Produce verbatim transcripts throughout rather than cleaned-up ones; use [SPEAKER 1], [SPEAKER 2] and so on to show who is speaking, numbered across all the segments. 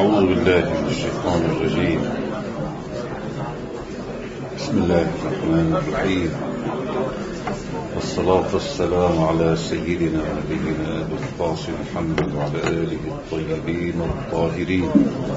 [SPEAKER 1] أعوذ بالله من الشيطان الرجيم. بسم الله الرحمن الرحيم، والصلاة والسلام على سيدنا ونبينا أبي القاسم محمد وعلى آله الطيبين الطاهرين.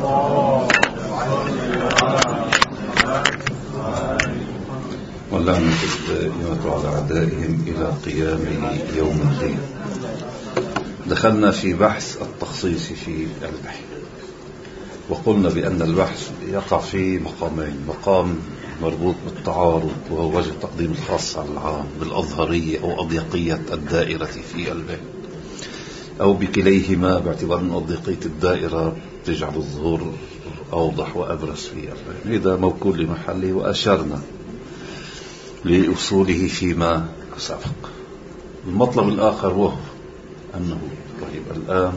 [SPEAKER 1] واللعنة الدائمة على أعدائهم إلى قيام يوم الدين. دخلنا في بحث التخصيص في البحث، وقلنا بأن البحث يقع في مقامين: مقام مربوط بالتعارض وهو وجه تقديم الخاص على العام بالأظهرية أو أضيقية الدائرة في البحث، أو بكليهما باعتبار أن أضيقية الدائرة تجعل الظهور أوضح وأبرز في البحث. هذا موكول لمحله وأشرنا لأصوله فيما سبق. المطلب الآخر وهو أنه طيب الآن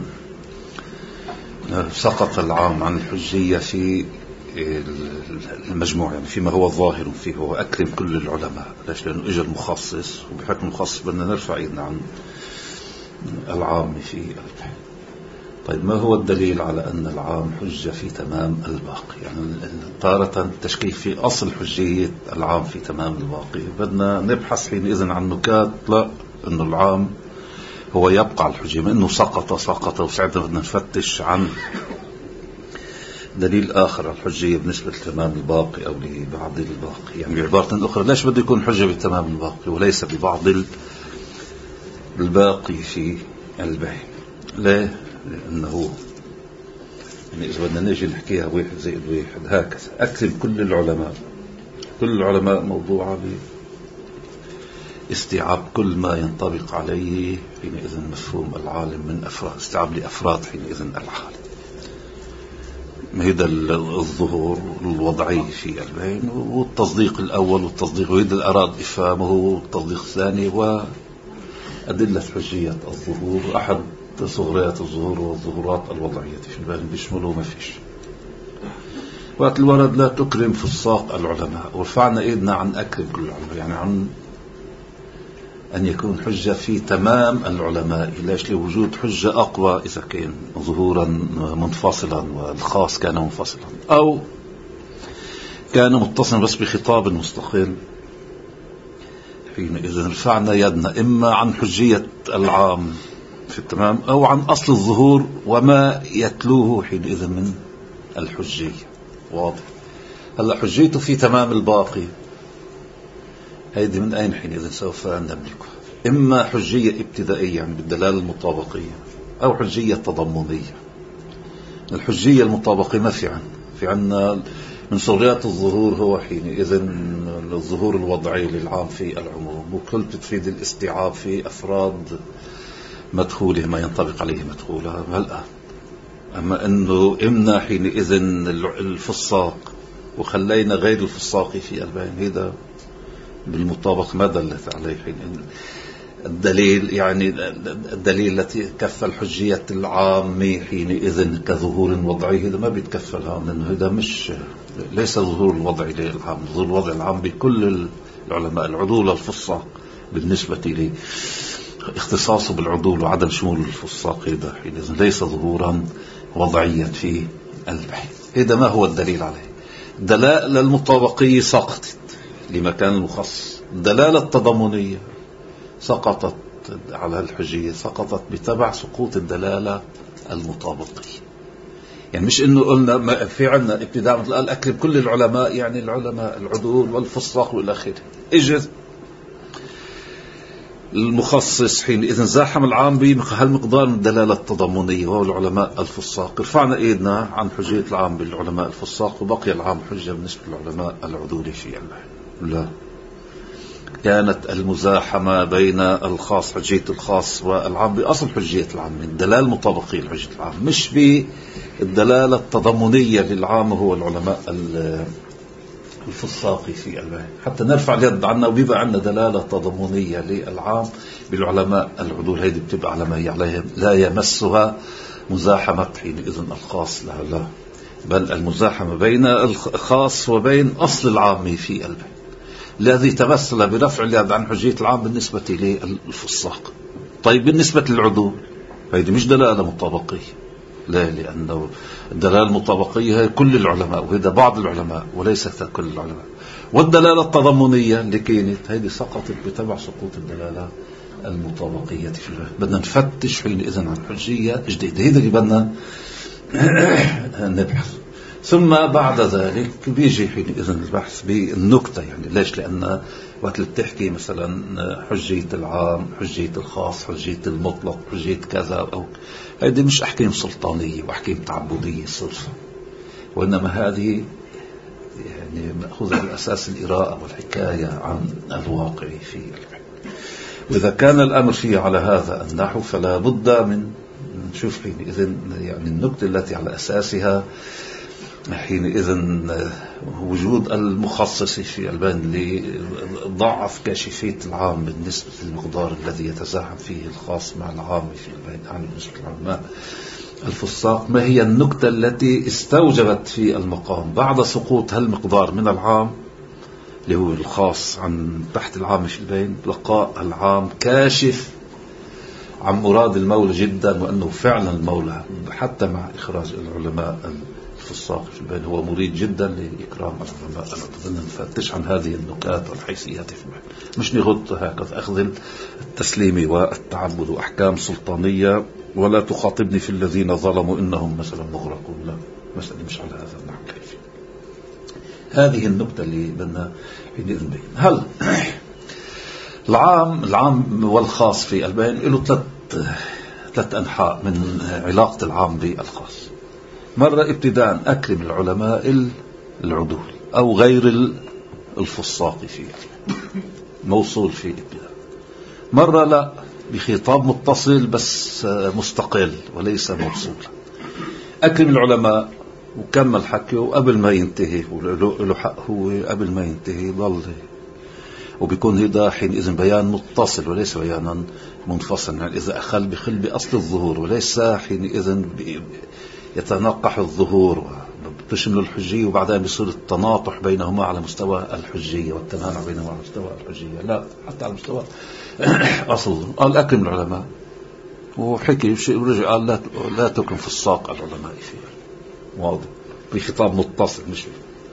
[SPEAKER 1] سقط العام عن الحجية في المجموع، يعني فيما هو ظاهر فيه هو أكرم كل العلماء. ليش؟ لأنه إجا المخصص، وبحكم المخصص بدنا نرفع إيدنا عن العام في البحث. طيب ما هو الدليل على أن العام حجة في تمام الباقي؟ يعني تارة تشكيل في أصل حجية العام في تمام الباقي، بدنا نبحث حينئذ عن نكات لا أنه العام هو يبقى الحجية، من أنه سقط سقط وساعتها بدنا نفتش عن دليل آخر على الحجية بالنسبة لتمام الباقي أو لبعض الباقي. يعني بعبارة أخرى، ليش بده يكون حجة بتمام الباقي وليس ببعض الباقي في البحث؟ ليه؟ لأنه يعني إذا بدنا نيجي نحكيها واحد زائد واحد هكذا، أكرم كل العلماء، كل العلماء موضوعة باستيعاب كل ما ينطبق عليه حينئذ مفهوم العالم من أفراد، استيعاب لأفراد حينئذ العالم. هذا الظهور الوضعي في البين، والتصديق الأول والتصديق، وهذا الأراد إفهامه، والتصديق الثاني، وأدلة حجية الظهور. أحد صغريات الظهور والظهورات الوضعية في البين بيشملوا ما فيش. وقت الورد لا تكرم في الساق العلماء، ورفعنا إيدنا عن أكرم كل العلماء، يعني عن أن يكون حجة في تمام العلماء. ليش؟ لوجود حجة أقوى إذا كان ظهورا منفصلا والخاص كان منفصلا، أو كان متصلا بس بخطاب مستقل. حينئذ رفعنا يدنا إما عن حجية العام في التمام، أو عن أصل الظهور وما يتلوه حينئذ من الحجية. واضح؟ هلا حجيته في تمام الباقي، هيدي من أين حينئذ سوف نملكها؟ إما حجية ابتدائية يعني بالدلالة المطابقية، أو حجية تضمنية. الحجية المطابقية ما في عنا، في عنا من صغريات الظهور هو حينئذ الظهور الوضعي للعام في العموم، وكل تفيد الاستيعاب في أفراد مدخوله ما ينطبق عليه مدخوله. هلأ أما أنه إمنا حينئذ الفصاق وخلينا غير الفصاق في البين، هذا بالمطابق ما دلت عليه حين الدليل، يعني الدليل التي كفل حجية العام حينئذ كظهور وضعي، هذا ما بيتكفلها، لأنه هذا مش ليس ظهور الوضعي للعام. ظهور الوضع العام بكل العلماء، العدول الفصاق بالنسبة لي اختصاصه بالعدول وعدم شمول الفصاق، هذا حينئذ ليس ظهورا وضعيا في البحث. هذا ما هو الدليل عليه؟ دلالة المطابقية سقطت لمكان المخصص، الدلالة التضمنية سقطت على الحجية، سقطت بتبع سقوط الدلالة المطابقية. يعني مش انه قلنا في عنا ابتداء مثل قال اكرم كل العلماء، يعني العلماء العدول والفصاق والى اخره، اجت المخصص حينئذ زاحم العام بهالمقدار من الدلالة التضمنية وهو العلماء الفصاق، رفعنا ايدنا عن حجية العام بالعلماء الفصاق، وبقي العام حجة بالنسبة للعلماء العدول في البحث. لا، كانت المزاحمة بين الخاص، حجية الخاص والعام، بأصل حجية العام من الدلالة المطابقية لحجية العام، مش بالدلالة التضمنية للعام هو العلماء الفصاقي في البحث. حتى نرفع اليد عنا وبيبقى عنا دلالة تضمنية للعام بالعلماء العدول، هيدي بتبقى على ما هي عليهم، لا يمسها مزاحمة حينئذ الخاص لها، لا، بل المزاحمة بين الخاص وبين أصل العام في البحث الذي تمثل برفع اليد عن حجية العام بالنسبة للفصاق. طيب بالنسبة للعدول هيدي مش دلالة مطابقية، لا، لأنه الدلالة المطابقية هي كل العلماء، وهذا بعض العلماء وليس كل العلماء. والدلالة التضمنية اللي كانت هذه سقطت بتبع سقوط الدلالة المطابقية في الفهم. بدنا نفتش حينئذ عن حجية جديدة، هذا اللي بدنا نبحث. ثم بعد ذلك بيجي حينئذ البحث بالنكتة. يعني ليش؟ لأن وقت اللي بتحكي مثلا حجية العام، حجية الخاص، حجية المطلق، حجية كذا، أو هذه مش أحكام سلطانية وأحكام تعبدية صرفة، وإنما هذه يعني مأخوذة بالأساس الإراءة والحكاية عن الواقع في الحكم. وإذا كان الأمر فيه على هذا النحو فلا بد من نشوف حينئذ يعني النكتة التي على أساسها حينئذ وجود المخصص في البين اللي ضعف كاشفية العام بالنسبة للمقدار الذي يتزاحم فيه الخاص مع العام في البين عن بالنسبة للعلماء الفساق. ما هي النكتة التي استوجبت في المقام بعد سقوط هالمقدار من العام اللي هو الخاص عن تحت العام في البين، لقاء العام كاشف عن مراد المولى جدا، وأنه فعلا المولى حتى مع إخراج العلماء الفساق في البين هو مريد جدا لإكرام العلماء. بدنا نفتش عن هذه النكات والحيثيات في البين، مش نغط هكذا أخذ التسليم والتعبد وأحكام سلطانية ولا تخاطبني في الذين ظلموا إنهم مثلا مغرقون. لا، مسألة مش على هذا النحو. كيف هذه النكتة اللي بدنا حينئذ نبين؟ هل العام العام والخاص في البين له ثلاث ثلاث أنحاء من علاقة العام بالخاص. مرة ابتداء أكرم العلماء العدول أو غير الفساق فيه، موصول فيه ابتداء. مرة لا، بخطاب متصل بس مستقل وليس موصولا. أكرم العلماء وكمل حكيه وقبل ما ينتهي له حق هو قبل ما ينتهي ضل، وبيكون هذا حينئذ بيان متصل وليس بيانا منفصل. يعني إذا أخل بخل بأصل الظهور وليس حينئذ يتنقح الظهور وتشمل الحجية وبعدها بيصير التناطح بينهما على مستوى الحجية والتنانع بينهما على مستوى الحجية. لا، حتى على مستوى أصل. قال أكرم العلماء وحكي شيء ورجع قال لا لا تكرم في الساق العلماء فيها، واضح بخطاب متصل. مش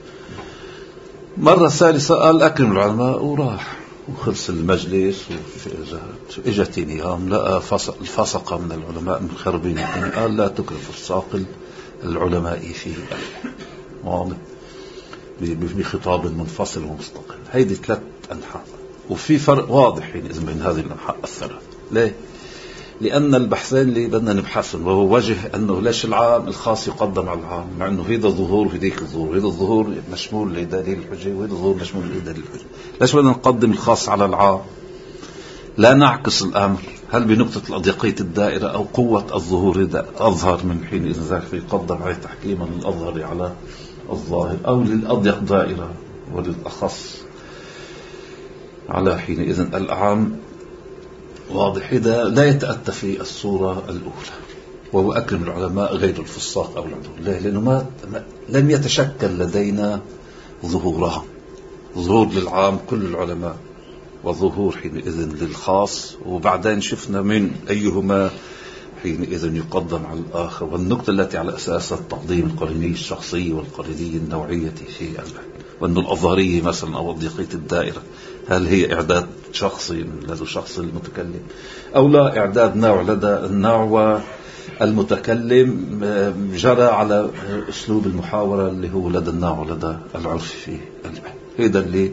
[SPEAKER 1] مرة ثالثة قال أكرم العلماء وراح وخلص المجلس، وإجت أيام لقى الفسقة من العلماء من خربين، قال لا تكرم في الساق العلماء فيه، واضح بخطاب منفصل ومستقل. هيدي ثلاث أنحاء، وفي فرق واضح حينئذ بين هذه الأنحاء الثلاث. ليه؟ لأن البحثين اللي بدنا نبحثهم وهو وجه أنه ليش العام الخاص يقدم على العام، مع أنه هيدا ظهور وهديك الظهور، هيدا الظهور مشمول لدليل الحجة وهيدا الظهور مشمول لدليل الحجة. ليش بدنا نقدم الخاص على العام؟ لا نعكس الأمر. هل بنقطة الأضيقية الدائرة أو قوة الظهور إذا أظهر من حين إذا ذاك يقدم عليه تحكيما للأظهر على الظاهر، أو للأضيق دائرة وللأخص على حين إذن الأعام. واضح إذا لا يتأتى في الصورة الأولى، وهو أكرم العلماء غير الفساق أو العدول. ليه؟ لأنه ما لم يتشكل لدينا ظهورها، ظهور للعام كل العلماء وظهور حينئذ للخاص، وبعدين شفنا من أيهما حينئذ يقدم على الآخر. والنقطة التي على أساسها التقديم القريني الشخصي والقريني النوعية في البحث، وأن الأظهرية مثلا أو ضيقية الدائرة هل هي إعداد شخصي لدى الشخص المتكلم أو لا إعداد نوع لدى النوع والمتكلم جرى على أسلوب المحاورة اللي هو لدى النوع لدى العرف في البحث. هذا اللي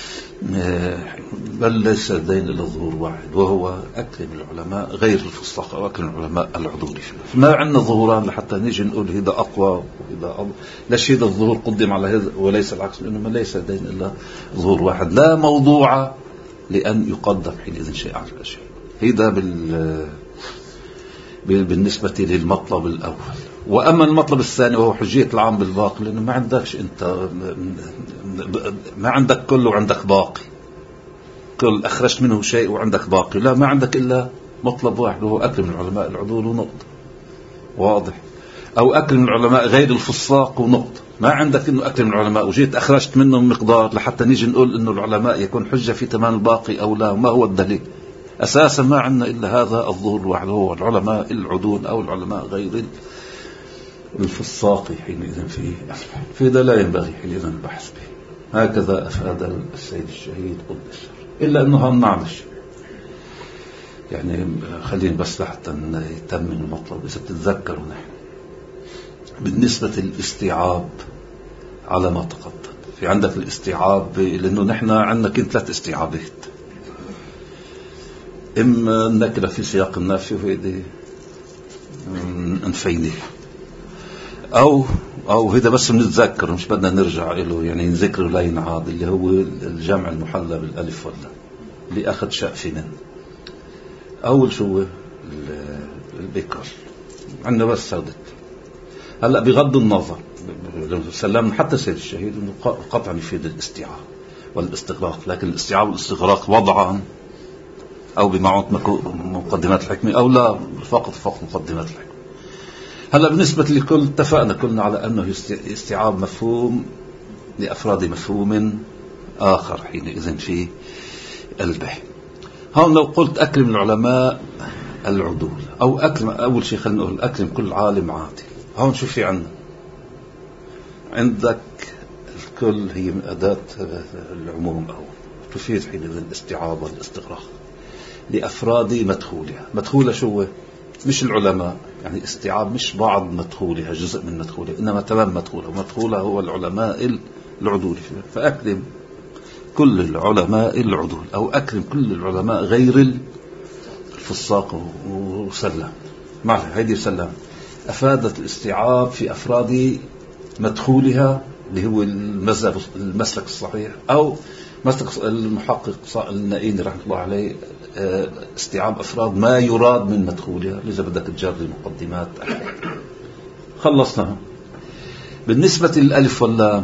[SPEAKER 1] بل ليس دين إلا ظهور واحد، وهو أكرم العلماء غير الفساق أو أكرم العلماء العدول. ما عندنا ظهوران لحتى نيجي نقول هذا أقوى وهذا أضل. ليش هذا الظهور قدم على هذا وليس العكس؟ لأنه ما ليس دين إلا ظهور واحد، لا موضوع لأن يقدم حينئذ شيء على الأشياء. هذا بال بالنسبة للمطلب الأول. وأما المطلب الثاني وهو حجية العام بالباقي، لأنه ما عندكش أنت ما عندك كل وعندك باقي، كل أخرجت منه شيء وعندك باقي. لا، ما عندك إلا مطلب واحد وهو أكرم العلماء العدول ونقطة، واضح. أو أكرم العلماء غير الفساق ونقطة. ما عندك إنه أكرم العلماء وجيت أخرجت منهم مقدار لحتى نيجي نقول إنه العلماء يكون حجة في تمام الباقي أو لا. ما هو الدليل؟ أساسا ما عندنا إلا هذا الظهور الواحد، هو العلماء العدول أو العلماء غير الفصاقي حينئذ في فإذا لا ينبغي حينئذ البحث به. هكذا أفاد السيد الشهيد قدس سره. إلا أنه هم معلش يعني خلينا بس حتى يتم المطلب. إذا تتذكروا نحن بالنسبة للاستيعاب على ما تقدم، في عندك الاستيعاب لأنه نحن عندنا كنت ثلاث استيعابات، إما النكرة في سياق النافي وهيدي انفينيه، أو أو هذا بس بنتذكر مش بدنا نرجع له يعني نذكر لا ينعاد، اللي هو الجمع المحلى بالألف واللام اللي أخذ شأفنا. أول شو البكر عندنا بس سادت. هلا بغض النظر سلمنا حتى سيد الشهيد انه قطعا يفيد الاستيعاب والاستغراق، لكن الاستيعاب والاستغراق وضعا او بمعونة مقدمات الحكمة او لا فقط فقط مقدمات الحكمة. هلا بالنسبة لكل اتفقنا كلنا على انه استيعاب مفهوم لافراد مفهوم اخر حينئذ في قلبه. هون لو قلت اكرم العلماء العدول او اكرم، اول شيء خلينا نقول اكرم كل عالم عادل. هون شو في عندنا؟ عندك الكل هي من أداة العموم أو تفيد حينئذ الاستيعاب والاستغراق لأفراد مدخولها. مدخولها شو؟ مش العلماء، يعني استيعاب مش بعض مدخولها جزء من مدخولها، إنما تمام مدخولها، ومدخولها هو العلماء العدول. فأكرم كل العلماء العدول أو أكرم كل العلماء غير الفصاق وسلم. معه هيدي سلم أفادت الاستيعاب في أفراد مدخولها اللي هو المذهب المسلك الصحيح أو مسلك المحقق النائين رحمه الله عليه، استيعاب أفراد ما يراد من مدخولها. إذا بدك تجري مقدمات خلصناها. بالنسبة للألف واللام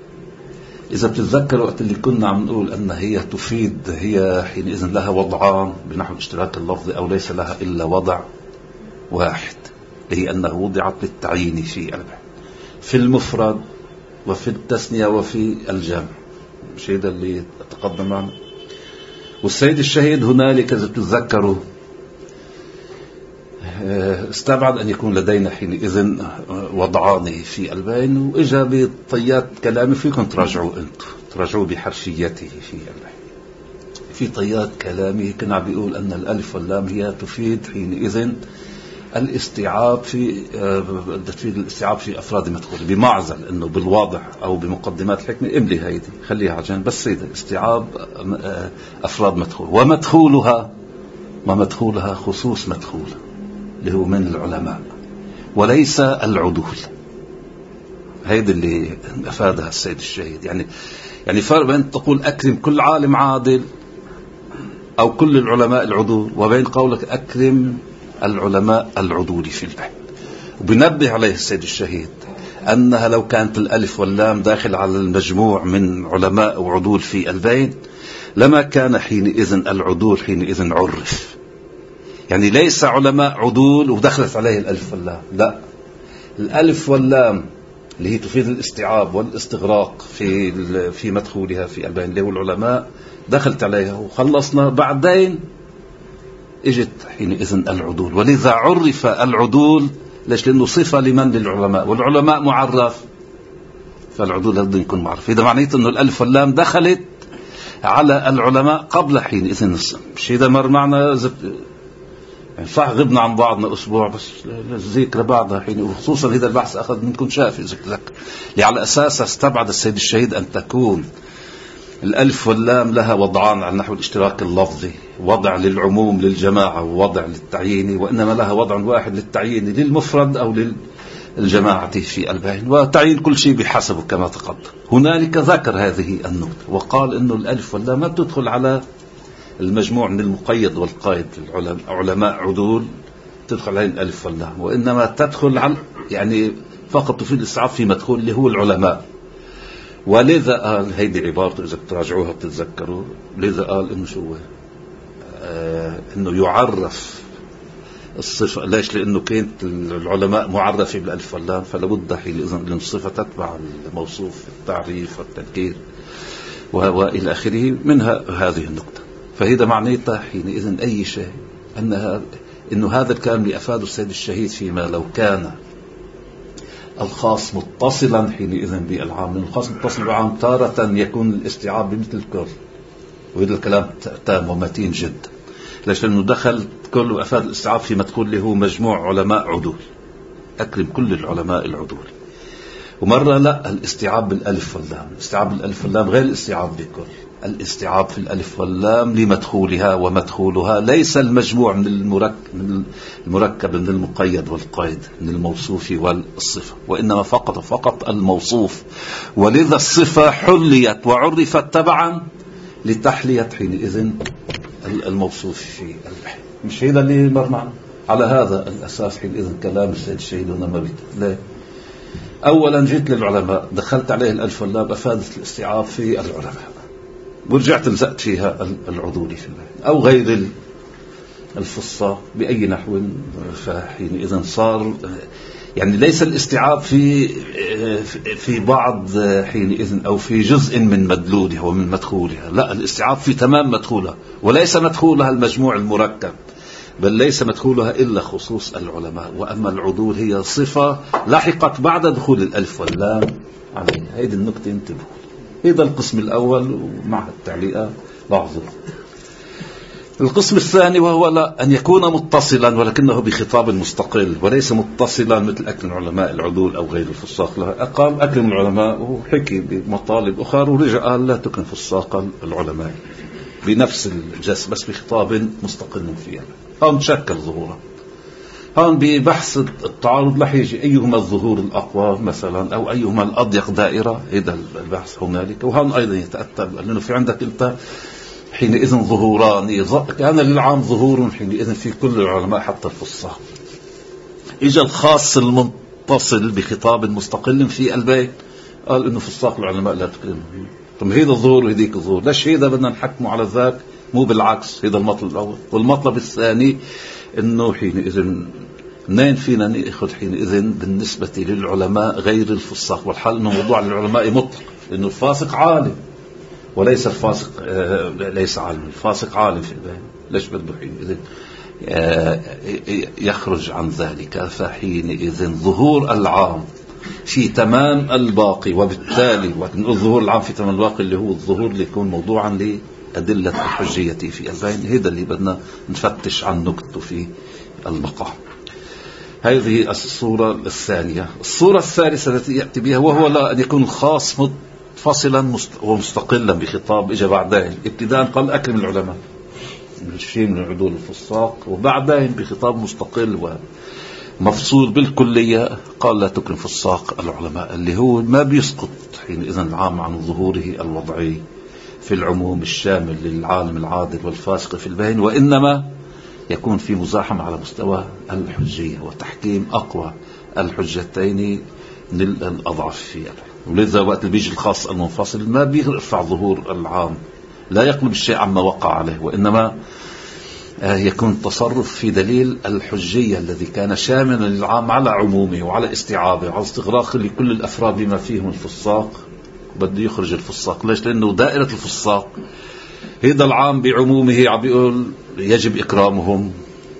[SPEAKER 1] إذا بتتذكروا وقت اللي كنا عم نقول أن هي تفيد، هي حينئذ لها وضعان بنحو الاشتراك اللفظي أو ليس لها إلا وضع واحد، هي أنه وضعت للتعيين في قلبه في المفرد وفي التثنية وفي الجمع. مش هذا اللي تقدم معنا. والسيد الشهيد هنالك إذا تتذكروا استبعد أن يكون لدينا حينئذ وضعان في قلبين، وإجا بطيات كلامي فيكم تراجعوا أنتم تراجعوا بحرفيته في قلبين. في طيات كلامي كان عم بيقول أن الألف واللام هي تفيد حينئذ الاستيعاب في تفيد الاستيعاب في أفراد مدخول، بمعزل أنه بالواضح أو بمقدمات الحكمة املي هيدي خليها عشان بس هيدا استيعاب أفراد مدخول. ومدخولها ومدخولها خصوص مدخول اللي هو من العلماء وليس العدول. هيدا اللي أفادها السيد الشهيد. يعني يعني فرق بين تقول أكرم كل عالم عادل أو كل العلماء العدول، وبين قولك أكرم العلماء العدول في البحث. وبنبه عليه السيد الشهيد أنها لو كانت الألف واللام داخل على المجموع من علماء وعدول في البين لما كان حينئذ العدول حينئذ عرف. يعني ليس علماء عدول ودخلت عليه الألف واللام، لا، الألف واللام اللي هي تفيد الاستيعاب والاستغراق في في مدخولها في البين اللي هو العلماء دخلت عليها وخلصنا. بعدين اجت حينئذ العدول، ولذا عرف العدول. ليش؟ لأنه صفة لمن؟ للعلماء، والعلماء معرف، فالعدول لازم يكون معرف. إذا معنيت أنه الألف واللام دخلت على العلماء قبل حينئذ السن. مش إذا مر معنا زبط يعني صح غبنا عن بعضنا أسبوع بس الذكرى بعدها حين، وخصوصا هذا البحث أخذ منكم شافي ذكرك اللي على أساسه استبعد السيد الشهيد أن تكون الألف واللام لها وضعان على نحو الاشتراك اللفظي، وضع للعموم للجماعة ووضع للتعيين، وإنما لها وضع واحد للتعيين للمفرد أو للجماعة في البين، وتعيين كل شيء بحسبه كما تقدم. هنالك ذكر هذه النقطة وقال إنه الألف واللام ما تدخل على المجموع من المقيد والقائد، علماء عدول تدخل عليهم الألف واللام، وإنما تدخل على يعني فقط تفيد الاستيعاب في مدخول اللي هو العلماء. ولذا قال هيدي عبارته إذا بتراجعوها بتتذكروا، لذا قال إنه شو آه إنه يعرف الصفة. ليش؟ لأنه كانت العلماء معرفة بالألف واللام، فلابد حينئذ أن الصفة تتبع الموصوف التعريف والتنكير وإلى آخره. منها هذه النقطة. فهذا معنيته حينئذ أي شيء أنها إنه هذا الكلام اللي أفاده السيد الشهيد فيما لو كان الخاص متصلا حينئذ بالعام، لأن الخاص متصل بالعام تارة يكون الاستيعاب بمثل الكل، وهذا الكلام تام ومتين جدا. ليش؟ لأنه دخل كل وأفاد الاستيعاب في مدخول اللي هو مجموع علماء عدول، أكرم كل العلماء العدول. ومرة لا، الاستيعاب بالألف واللام، الاستيعاب بالألف واللام غير الاستيعاب بكل. الاستيعاب في الألف واللام لمدخولها، ومدخولها ليس المجموع من المركب من المركب من المقيد والقيد، من الموصوف والصفة، وإنما فقط فقط الموصوف. ولذا الصفة حليت وعرفت تبعا لتحلية حينئذ الموصوف في البحث. مش هذا اللي مر معنا؟ على هذا الأساس حينئذ كلام السيد الشهيد هنا ما بيت. لا، أولا جيت للعلماء، دخلت عليه الألف واللام، أفادت الاستيعاب في العلماء، ورجعت لزقت فيها العدول في البحث أو غير الفصاح بأي نحو. فحينئذ صار يعني ليس الاستيعاب في في بعض حينئذ أو في جزء من مدلولها ومن مدخولها، لا، الاستيعاب في تمام مدخولها، وليس مدخولها المجموع المركب، بل ليس مدخولها إلا خصوص العلماء. وأما العدول هي صفة لحقت بعد دخول الألف واللام عليها. هذه النقطة انتبهوا. هذا القسم الأول ومع التعليقات لاحظوا. القسم الثاني وهو لا أن يكون متصلا ولكنه بخطاب مستقل، وليس متصلا مثل أكرم العلماء العدول أو غير الفساق. لها أقام أكرم العلماء وحكي بمطالب أخرى، ورجع قال لا تكرم فساقا العلماء بنفس الجس بس بخطاب مستقل فيها. هون تشكل ظهورا. هون ببحث التعارض رح يجي أيهما الظهور الأقوى مثلا أو أيهما الأضيق دائرة، هذا البحث هنالك. وهون أيضا يتأتى لأنه في عندك أنت حينئذ ظهوران، كان للعام ظهور حينئذ في كل العلماء حتى الفصاح. إجا الخاص المتصل بخطاب مستقل في البيت، قال إنه فصاق العلماء لا تكرمهم. طب هيدا الظهور وهديك الظهور، ليش هيدا بدنا نحكمه على ذاك مو بالعكس؟ هذا المطلب الأول. والمطلب الثاني إنه حينئذ منين فينا نأخذ حينئذ بالنسبة للعلماء غير الفساق؟ والحال إنه موضوع للعلماء مطلق، لأنه الفاسق عالم وليس الفاسق آه ليس عالم، الفاسق عالم في البيت. ليش بده حينئذ آه يخرج عن ذلك؟ فحينئذ ظهور العام في تمام الباقي، وبالتالي الظهور العام في تمام الباقي اللي هو الظهور اللي يكون موضوعا لأدلة الحجية في البين، هذا اللي بدنا نفتش عن نكته في المقام. هذه الصورة الثانية. الصورة الثالثة التي يأتي بها وهو لا أن يكون الخاص منفصلا ومستقلا بخطاب إجا بعدين. ابتداء قال أكرم العلماء الشيء من العدول الفساق، وبعدين بخطاب مستقل ومفصول بالكلية قال لا تكرم فساق العلماء، اللي هو ما بيسقط حينئذ العام عن ظهوره الوضعي في العموم الشامل للعالم العادل والفاسق في البين، وإنما يكون في مزاحمة على مستوى الحجية وتحكيم أقوى الحجتين من الأضعف فيها. ولذا وقت اللي بيجي الخاص المنفصل ما بيرفع ظهور العام، لا يقلب الشيء عما وقع عليه، وإنما يكون تصرف في دليل الحجية الذي كان شاملا للعام على عمومه وعلى استيعابه وعلى استغراق لكل الأفراد بما فيهم الفساق. بده يخرج الفساق. ليش؟ لأنه دائرة الفساق هذا العام بعمومه عم بيقول يجب إكرامهم،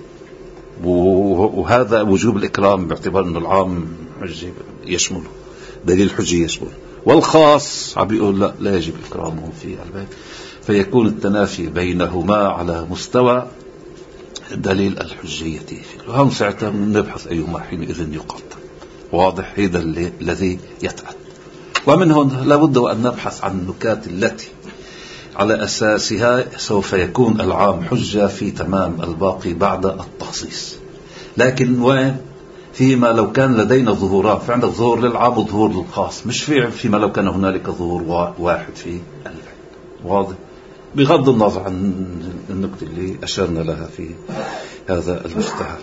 [SPEAKER 1] وهذا وجوب الإكرام باعتبار أنه العام يشمله دليل الحجية يشمله، والخاص عم بيقول لا لا يجب إكرامهم في البيت. فيكون التنافي بينهما على مستوى دليل الحجية. وهم ساعتها نبحث أيهما حينئذ يقدم. واضح؟ هذا الذي يتأتى. ومن هنا لابد أن نبحث عن النكات التي على أساسها سوف يكون العام حجة في تمام الباقي بعد التخصيص. لكن وين؟ فيما لو كان لدينا ظهورات، في عندك ظهور للعام وظهور للخاص، مش في فيما لو كان هنالك ظهور واحد في البيت. واضح؟ بغض النظر عن النكتة اللي أشرنا لها في هذا المستهل،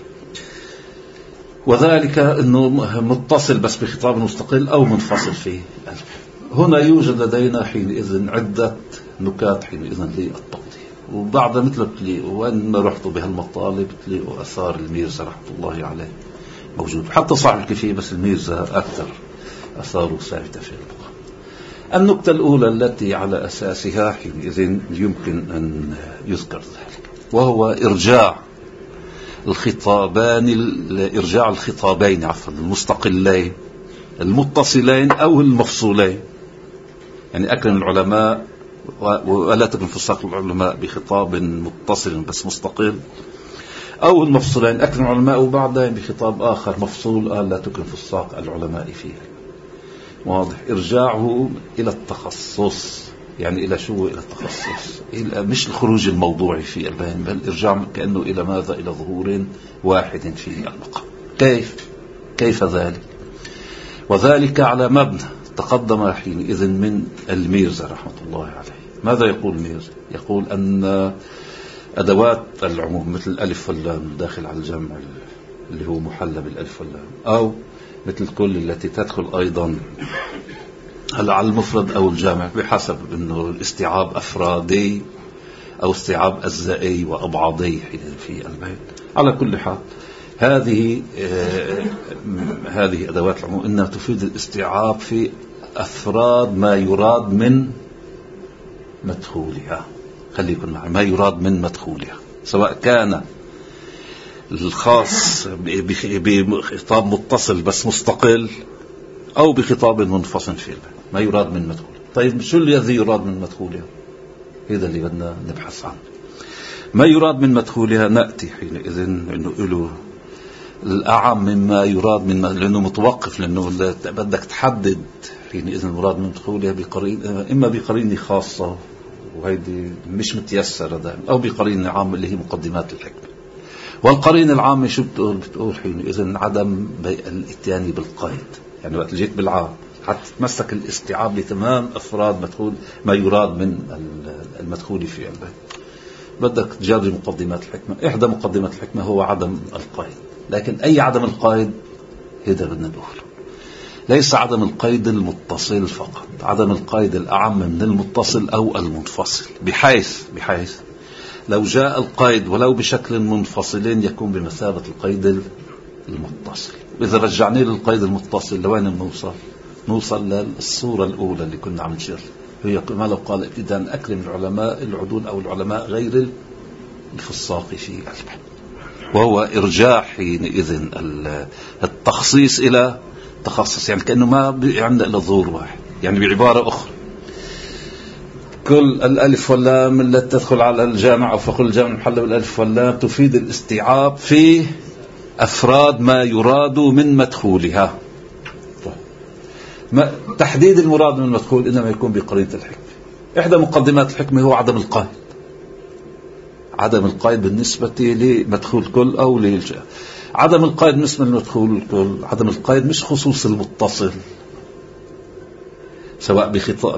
[SPEAKER 1] وذلك أنه متصل بس بخطاب مستقل أو منفصل فيه. هنا يوجد لدينا حينئذ عدة نكات حينئذ للتوضيح، وبعد مثل لي وين ما رحتوا بهالمطالب تلاقوا أثار الميرزا رحمة الله عليه موجود، حتى صاحب الكفية، بس الميرزا أكثر أثاره ثابتة في اللغة. النكتة الأولى التي على أساسها حينئذ يمكن أن يذكر ذلك وهو إرجاع الخطابان إرجاع الخطابين عفوا المستقلين المتصلين أو المفصولين. يعني أكرم العلماء ولا تكن في الساق العلماء بخطاب متصل بس مستقل، أو المفصولين أكرم العلماء وبعدين بخطاب آخر مفصول قال لا تكن في الساق العلماء فيه. واضح؟ إرجاعه إلى التخصص، يعني إلى شو؟ إلى التخصص، إلى مش الخروج الموضوعي في البيان، بل إرجاع كأنه إلى ماذا؟ إلى ظهور واحد في المقام. كيف؟ كيف ذلك؟ وذلك على مبنى تقدم حينئذ من الميرزا رحمة الله عليه. ماذا يقول الميرزا؟ يقول أن أدوات العموم مثل الألف واللام داخل على الجمع اللي هو محلى بالألف واللام، أو مثل كل التي تدخل أيضا على المفرد أو الجامع بحسب أنه الاستيعاب أفرادي أو استيعاب أجزائي وأبعاضي في البيت. على كل حال هذه آه هذه أدوات العموم إنها تفيد الاستيعاب في أفراد ما يراد من مدخولها. خليكم معي، ما يراد من مدخولها، سواء كان الخاص بخطاب متصل بس مستقل أو بخطاب منفصل في البيت، ما يراد من مدخولها. طيب شو الذي يراد من مدخولها؟ هذا اللي بدنا نبحث عنه. ما يراد من مدخولها نأتي حينئذ إنه له الأعم مما يراد من، لأنه متوقف، لأنه بدك تحدد حينئذ المراد من مدخولها بقرين، إما بقرينة خاصة وهيدي مش متيسرة دائما، أو بقرينة عامة اللي هي مقدمات الحكمة. والقرينة العامة شو بتقول؟ بتقول حينئذ عدم الاتيان بالقيد. يعني وقت جيت بالعام حتى تمسك الاستيعاب لتمام أفراد مدخول ما يراد من المدخول في البيت، بدك تجري مقدمات الحكمة. إحدى مقدمات الحكمة هو عدم القيد، لكن أي عدم القيد هذا بدنا نقول ليس عدم القيد المتصل فقط، عدم القيد الأعم من المتصل أو المنفصل، بحيث بحيث لو جاء القيد ولو بشكل منفصل يكون بمثابة القيد المتصل. إذا رجعني للقيد المتصل لوين بنوصل؟ نوصل للصورة الأولى اللي كنا عم نشير، هي ما لو قال ابتداء أكرم العلماء العدول أو العلماء غير الفصاق في البحث، وهو إرجاع حينئذ التخصيص إلى تخصص. يعني كأنه ما عندنا إلا ظهور واحد. يعني بعبارة أخرى كل الألف واللام التي تدخل على الجامع أو فقل الجامع المحلى بالألف واللام تفيد الاستيعاب في أفراد ما يراد من مدخولها. ما تحديد المراد من المدخول إنما يكون بقرينة الحكمة. إحدى مقدمات الحكمة هو عدم القيد، عدم القيد بالنسبة لمدخول كل أو للجاء. عدم القيد بالنسبة لمدخول الكل، عدم القيد مش خصوص المتصل سواء بخطاب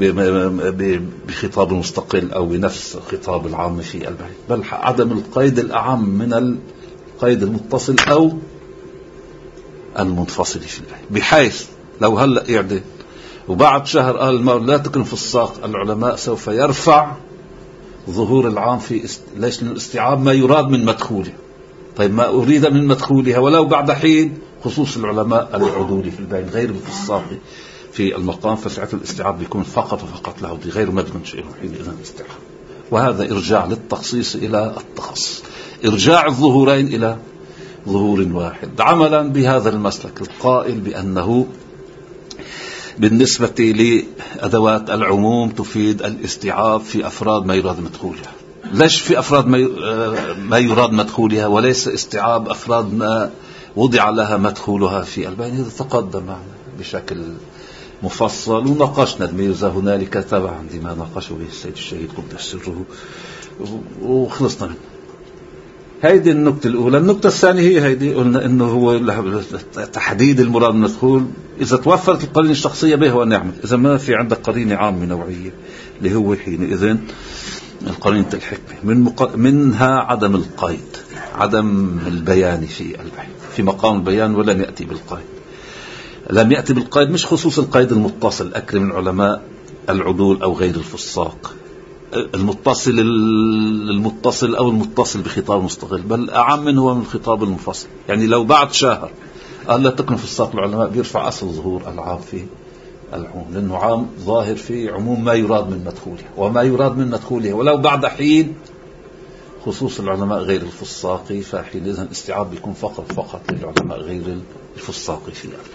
[SPEAKER 1] بخطاب مستقل أو بنفس خطاب العام في البيت، بل عدم القيد الأعم من القيد المتصل أو المنفصل في البيت، بحيث لو هلأ يعدل وبعد شهر قال المولى لا تكن في الساق العلماء سوف يرفع ظهور العام في است... ليش الاستيعاب ما يراد من مدخوله. طيب ما أريد من مدخولها ولو بعد حين خصوص العلماء العدول في البين غير الفصاق في المقام، فساعة الاستيعاب بيكون فقط وفقط له غير مدمن شيء حين إذن الاستيعاب. وهذا إرجاع للتخصيص إلى التخصص، إرجاع الظهورين إلى ظهور واحد، عملا بهذا المسلك القائل بأنه بالنسبة لأدوات العموم تفيد الاستيعاب في أفراد ما يراد مدخولها. ليش في أفراد ما يراد مدخولها وليس استيعاب أفراد ما وضع لها مدخولها في البين؟ هذا تقدم معنا بشكل مفصل وناقشنا الميرزا هنالك تبعا لما ناقشه به السيد الشهيد قدس سره وخلصنا منه. هيدي النقطة الأولى. النقطة الثانية هي هيدي، قلنا إنه هو تحديد المراد من المدخول. إذا توفرت القرينة الشخصية به ونعمل، إذا ما في عندك قرينة عامة نوعية اللي هو حينئذ القرينة الحكمة من مق... منها عدم القيد، عدم البيان في البحث في مقام البيان ولم يأتي بالقيد. لم يأتي بالقيد مش خصوص القيد المتصل أكرم العلماء العدول أو غير الفصاق، المتصل المتصل أو المتصل بخطاب مستقل، بل أعم منه هو من الخطاب المنفصل. يعني لو بعد شهر قال لا تكن في الساق العلماء بيرفع أصل ظهور العام في العموم، لأنه عام ظاهر في عموم ما يراد من مدخولها وما يراد من مدخولها ولو بعد حين خصوص العلماء غير الفصاق، فحينئذ الاستيعاب بيكون فقط فقط للعلماء غير الفصاق في الأربع.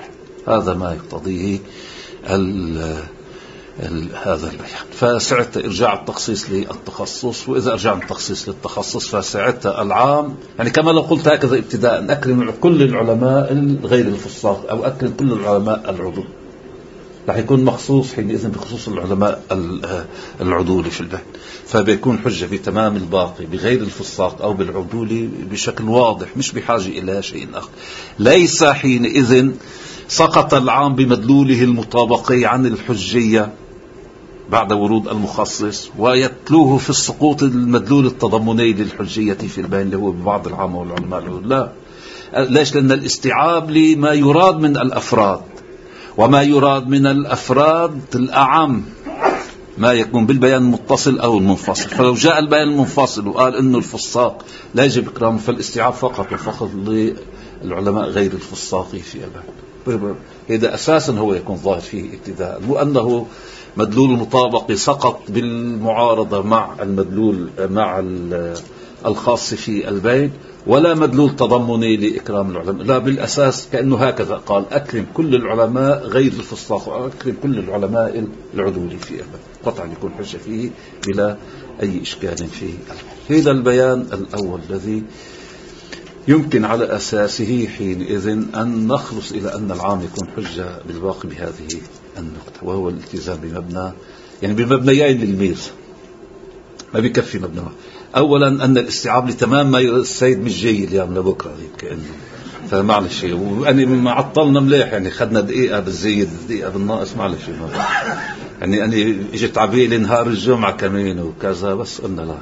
[SPEAKER 1] هذا ما يقتضيه ال ال هذا البيان. فساعتها إرجاع التخصيص للتخصص، وإذا أرجع التخصيص للتخصص فساعتها العام، يعني كما لو قلت هكذا ابتداء: أكرم كل العلماء غير الفصاق، أو أكرم كل العلماء العضو، رح يكون مخصوص حينئذ بخصوص العلماء العدول في البيان. فبيكون حجة بتمام الباقي بغير الفصاق أو بالعدول بشكل واضح، مش بحاجة إلى شيء آخر. ليس حينئذ سقط العام بمدلوله المطابقي عن الحجية بعد ورود المخصص، ويتلوه في السقوط المدلول التضمني للحجية في البيان اللي هو ببعض العامة والعلماء العدول. لا، ليش؟ لأن الاستيعاب لما يراد من الأفراد، وما يراد من الأفراد الأعم ما يكون بالبيان المتصل أو المنفصل. فلو جاء البيان المنفصل وقال إنه الفصاق لا يجب إكرامه، فالاستيعاب فقط وفقط للعلماء غير الفصاق في البيان. إذا أساسا هو يكون ظاهر فيه ابتداء، وأنه مدلول المطابق سقط بالمعارضة مع المدلول مع الخاص في البيان، ولا مدلول تضمني لإكرام العلماء. لا، بالأساس كأنه هكذا قال: أكرم كل العلماء غير الفصاق، وأكرم كل العلماء العدول في البيان، قطعا يكون حجة فيه بلا أي إشكال فيه. هذا البيان الأول الذي يمكن على أساسه حينئذ أن نخلص إلى أن العام يكون حجة بالباقي بهذه النقطة، وهو الالتزام بمبنى، يعني بمبنيين للميزة، ما بيكفي مبنى. أولا أن الاستيعاب لتمام ما السيد مش جاي اليوم لبكرة كأنه، فمعلش، وأنا ما عطلنا مليح، يعني خدنا دقيقة بالزيد دقيقة بالناقص، معلش يعني أنا إجت عبيلي نهار الجمعة كمان وكذا، بس قلنا لا،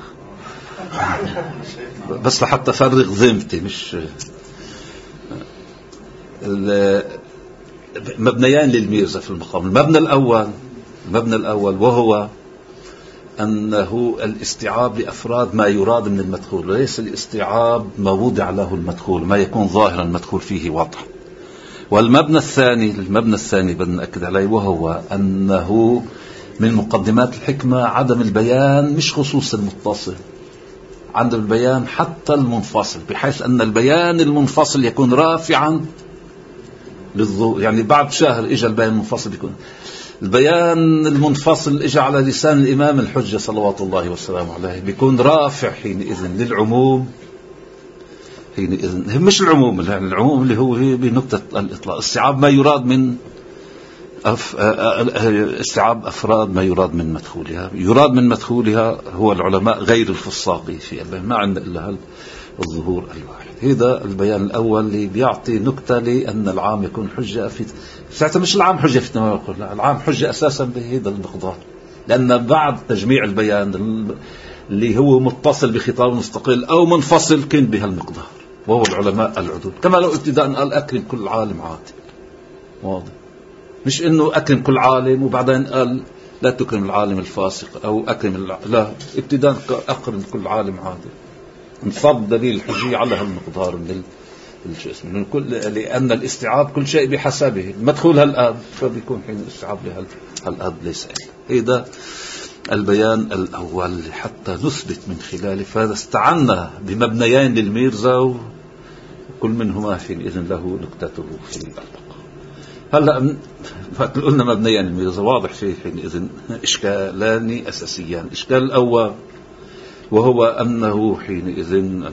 [SPEAKER 1] بس لحتى فرغ ذمتي. مش مبنيان للميزة في المقام. المبنى الأول المبنى الأول وهو أنه الاستيعاب لأفراد ما يراد من المدخول، وليس الاستيعاب ما وضع له المدخول، ما يكون ظاهرا المدخول فيه واضح. والمبنى الثاني المبنى الثاني بدنا نأكد عليه، وهو أنه من مقدمات الحكمة عدم البيان، مش خصوص المتصل، عدم البيان حتى المنفصل، بحيث أن البيان المنفصل يكون رافعا للظهور. يعني بعد شهر إجا البيان المنفصل، يكون البيان المنفصل إجا على لسان الإمام الحجة صلوات الله والسلام عليه، بيكون رافع حينئذ للعموم. حينئذ مش العموم، يعني العموم اللي هو بنقطة الإطلاق، استيعاب ما يراد من أف... استيعاب أفراد ما يراد من مدخولها. يراد من مدخولها هو العلماء غير الفصاقي في البيان، ما عندنا إلا هل الظهور الواحد. هذا البيان الأول اللي بيعطي نكتة لأن العام يكون حجة في ساعتها، مش العام حجة في تمام القول، لا، العام حجة أساسا بهذا المقدار، لأن بعد تجميع البيان اللي هو متصل بخطاب مستقل أو منفصل كان بهالمقدار، وهو العلماء العدول. كما لو ابتداء قال: أكرم كل عالم عادل. واضح؟ مش إنه أكرم كل عالم وبعدين قال لا تكرم العالم الفاسق، أو أكرم الع... لا، ابتداء أكرم كل عالم عادل. انصب دليل الحجية على هالمقدار من الجسم، من كل، لأن الاستيعاب كل شيء بحسبه، مدخول هالآب فبيكون حين الاستيعاب لهالآب ليس إلا. هذا البيان الأول حتى نثبت من خلاله. فهذا استعنا بمبنيين للميرزا، وكل منهما حينئذ له نكتته في البقاء. هلا قلنا مبنيين للميرزا، واضح فيه حينئذ إشكالان أساسيان. الإشكال الأول وهو أنه حينئذ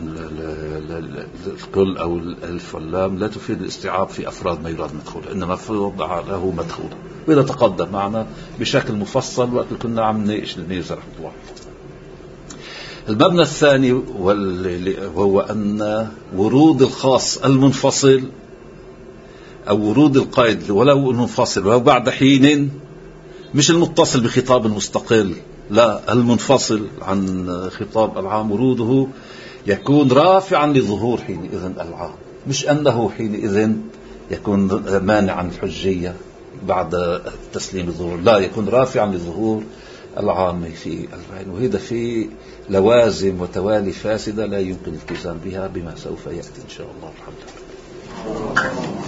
[SPEAKER 1] الكل أو الألف واللام لا تفيد الاستيعاب في أفراد ما يراد مدخوله، إنما وضع له مدخوله. وإذا تقدم معنا بشكل مفصل وقت كنا عم نناقش الميزة رحمة الله. المبنى الثاني وهو أن ورود الخاص المنفصل أو ورود القيد ولو المنفصل ولو بعد حين، مش المتصل بخطاب مستقل، لا، المنفصل عن خطاب العام، وروده يكون رافعا لظهور حينئذ العام، مش أنه حينئذ يكون مانعا الحجية بعد تسليم الظهور، لا، يكون رافعا لظهور العام في البيان. وهذا في لوازم وتوالي فاسدة لا يمكن الالتزام بها، بما سوف يأتي إن شاء الله. الحمد لله.